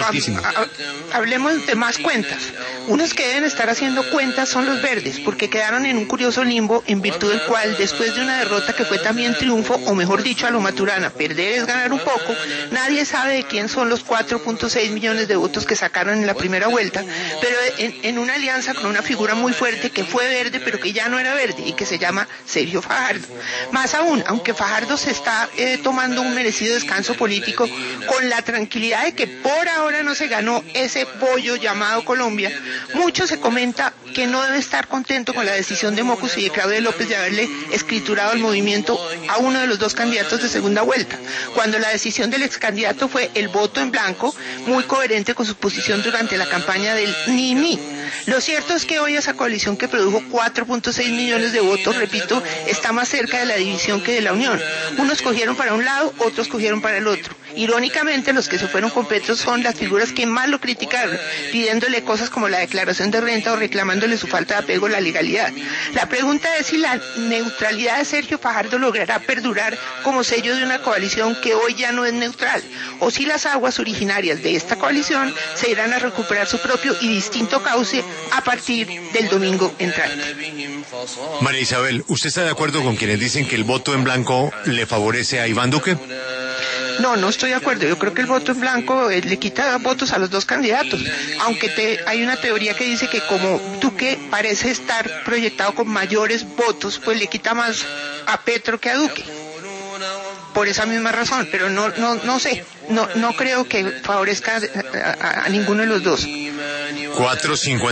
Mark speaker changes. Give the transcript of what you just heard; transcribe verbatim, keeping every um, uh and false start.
Speaker 1: altísimo.
Speaker 2: a, a, hablemos de más cuentas. Unos que deben estar haciendo cuentas son los verdes, porque quedaron en un curioso limbo en virtud del cual, después de una derrota que fue también triunfo, o mejor dicho a lo Maturana, perder es ganar un poco, nadie sabe de quién son los cuatro punto seis millones de votos que sacaron en la primera vuelta, pero en, en una alianza con una figura muy fuerte que fue verde, pero que ya no era verde, y que se llama Sergio Fajardo. Más aún, aunque Fajardo se está eh, tomando un merecido descanso político, con la tranquilidad de que por ahora no se ganó ese bollo llamado Colombia, mucho se comenta que no debe estar contento con la decisión de Mocus y de Claudia López de haberle escriturado el movimiento a uno de los dos candidatos de segunda vuelta, cuando la decisión del ex candidato fue el voto en blanco, muy coherente con su posición durante la campaña del ni ni. Lo cierto es que hoy esa coalición que produjo cuatro punto seis millones de votos, repito, está más cerca de la división que de la unión. Unos cogieron para un lado, otros cogieron para el otro. Irónicamente, los que se fueron con Petro son las figuras que más lo criticaron, pidiéndole cosas como la declaración de renta o reclamándole su falta de apego a la legalidad. La pregunta es si la neutralidad de Sergio Fajardo logrará perdurar como sello de una coalición que hoy ya no es neutral, o si las aguas originarias de esta coalición se irán a recuperar su propio y distinto cauce a partir del domingo entrante.
Speaker 1: María Isabel, ¿usted está de acuerdo con quienes dicen que el voto en blanco le favorece a Iván Duque?
Speaker 2: No, no estoy de acuerdo. Yo creo que el voto en blanco eh, le quita votos a los dos candidatos. Aunque te, hay una teoría que dice que como Duque parece estar proyectado con mayores votos, pues le quita más a Petro que a Duque. Por esa misma razón, pero no, no, no sé. No, no creo que favorezca a, a, a ninguno de los dos.
Speaker 1: cuatro cincuenta